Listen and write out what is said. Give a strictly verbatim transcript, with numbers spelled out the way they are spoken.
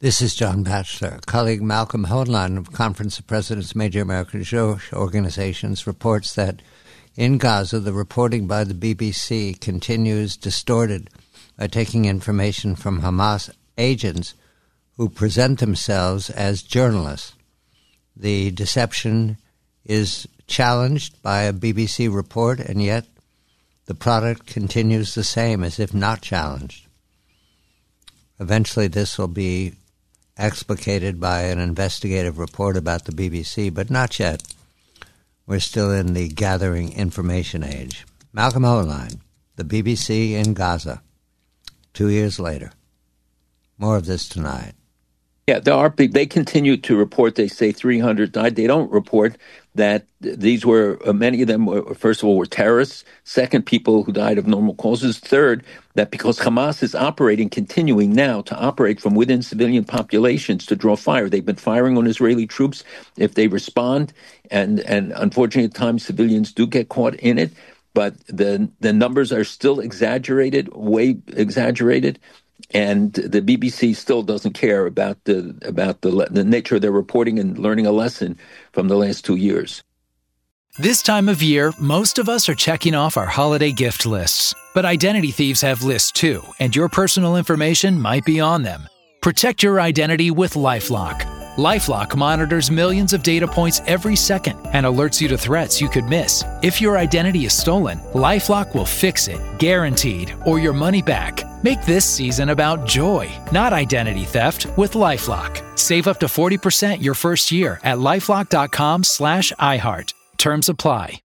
This is John Batchelor. Colleague Malcolm Hoenlein of Conference of Presidents, Major American Jewish Organizations reports that in Gaza, the reporting by the B B C continues distorted by taking information from Hamas agents who present themselves as journalists. The deception is challenged by a B B C report, and yet the product continues the same, as if not challenged. Eventually, this will be explicated by an investigative report about the B B C, but not yet. We're still in the gathering information age. Malcolm Hoenlein, the B B C in Gaza, two years later. More of this tonight. Yeah, there are people, they continue to report, they say three hundred died. They don't report that these were, uh, many of them, were, first of all, were terrorists. Second, people who died of normal causes. Third, that because Hamas is operating, continuing now to operate from within civilian populations to draw fire. They've been firing on Israeli troops. If they respond, and, and unfortunately at times civilians do get caught in it, but the the numbers are still exaggerated, way exaggerated. And the B B C still doesn't care about the about the the nature of their reporting and learning a lesson from the last two years. This time of year, most of us are checking off our holiday gift lists. But identity thieves have lists too, and your personal information might be on them. Protect your identity with LifeLock. LifeLock monitors millions of data points every second and alerts you to threats you could miss. If your identity is stolen, LifeLock will fix it, guaranteed, or your money back. Make this season about joy, not identity theft, with LifeLock. Save up to forty percent your first year at LifeLock.com slash iHeart. Terms apply.